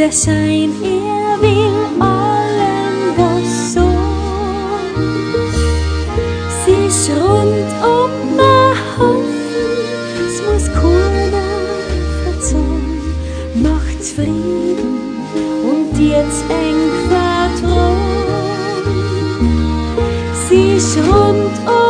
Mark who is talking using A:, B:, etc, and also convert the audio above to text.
A: sein, will allen das so. Sie ist rundum hoffen, es muss keiner verzeihen, macht's Frieden und jetzt eng vertrauen. Sie ist rundum